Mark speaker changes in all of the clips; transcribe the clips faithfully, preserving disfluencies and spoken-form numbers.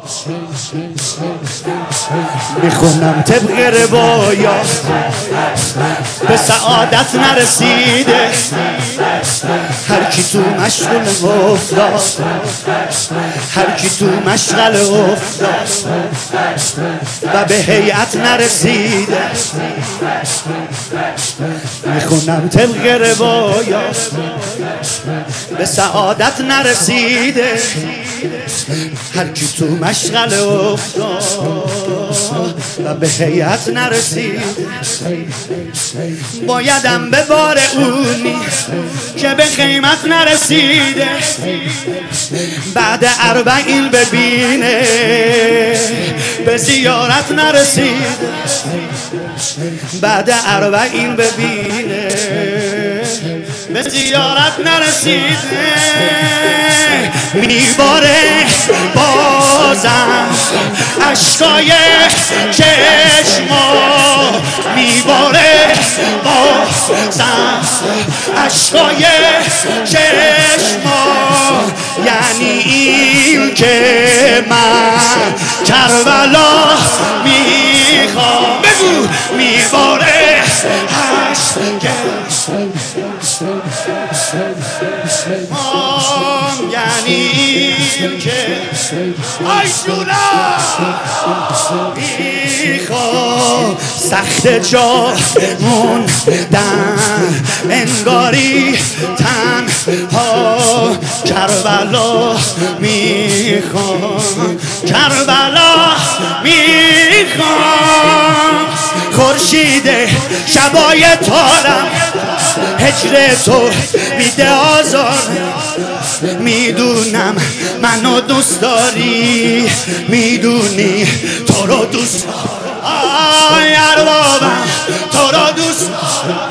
Speaker 1: میخونم طبق روایات به سعادت نرسیده، هر کی تو مشغل افتاد، هر کی تو مشغل افتاد و به هیئت نرسیده. میخونم طبق روایات به سعادت نرسیده، هر کی تو مشغل افتاد و به هیئت نرسیده. بایدم به بار اونی که به خیمت نرسیده، بعد اربعین ببینه به زیارت نرسیده، بعد اربعین ببینه به زیارت نرسیده. میباره بازم اشکای چشما، میباره بازم اشکای چشما، یعنی این که من کربلا میخوام. بگو میباره یعنی این که آی جونا میخوام سخت جا موندن، انگاری تنها کربلا میخوام، کربلا میخوام. خورشید شبای تارم هجر تو میده آزار، میدونم منو دوست داری، میدونی تو رو دوست دارم، آی اربابم تو رو دوست دارم.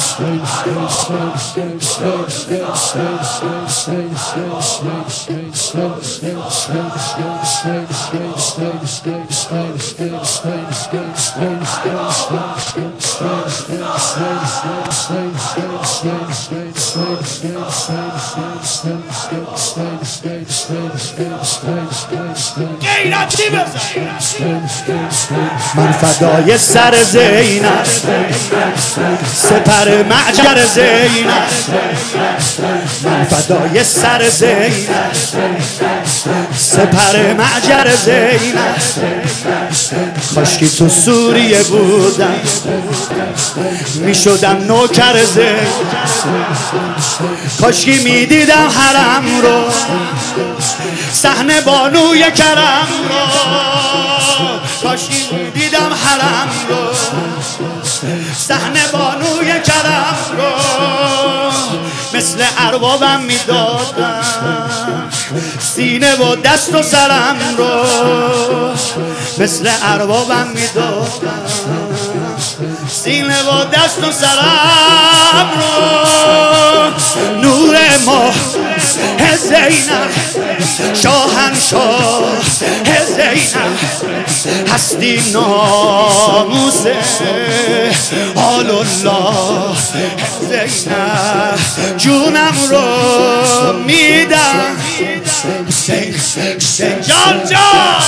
Speaker 1: من فدای سر زینب، سپر معجر زینب، من فدای سر زینب، سپر معجر زینب. کاشکی تو سوریه بودم میشدم نوکر زینب، کاشکی میدیدم حرم رو، صحنه بانوی کرم رو، کاشکی میدیدم حرم رو، صحنه بانوی کرم رو. مثل اربابم میدادم سینه و دست و سرم رو، مثل اربابم میدادم سینه و دست و سرم رو. نور ما زینب شاهنشاه زینب، هستی ناموسه آل الله زینب. جونم رو میدم جان جان.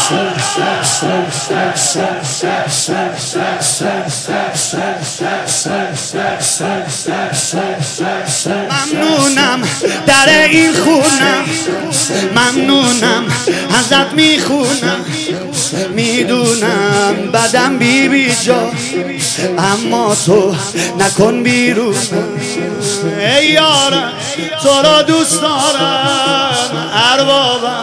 Speaker 1: ممنونم در این خونم، ممنونم ازت میخونم، میدونم بدم بی بی جا، اما تو نکن بیرون. ای یارم تو را دوست دارم اربابم،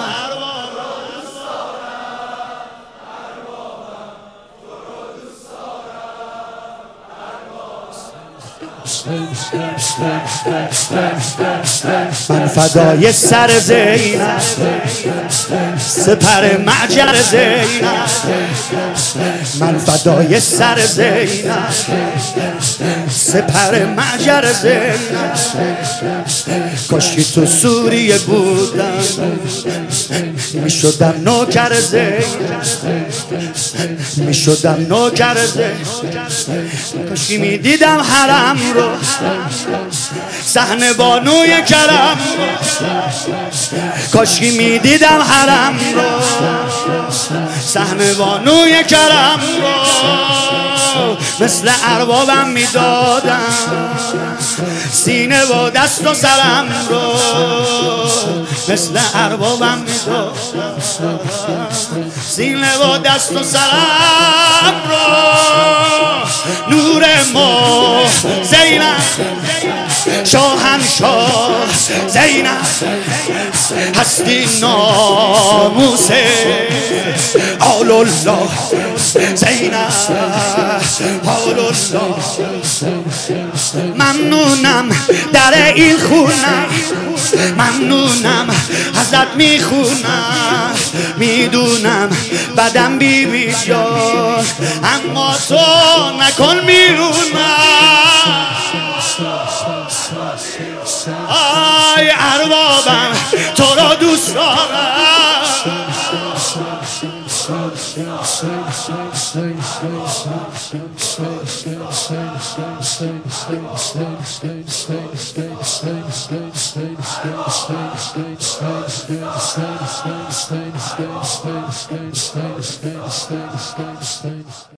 Speaker 1: من فدای سر زینب، سپر معجر زینب، من فدای سر زینب، سپر معجر زینب. کاشکی تو سوریه بودم میشدم نوکر زینب، میشدم نوکر زینب. کاشکی میدیدم حرم رو، صحنه بانوی کرم رو، کاشکی میدیدم حرم رو، سهم بانوی کرم رو مثل اربابم میدادم، سینه و دست و سرم رو مثل اربابم میدادم، سینه و دست و سرم رو نور ما زینب شاهنشاه زینب هستی ناموس آل الله زینب آل الله. ممنونم در این خونم، ممنونم ازت میخونم، میدونم بدم بی بی جان اما تو نکن میونم. آی اربابم تو را دوست دارم،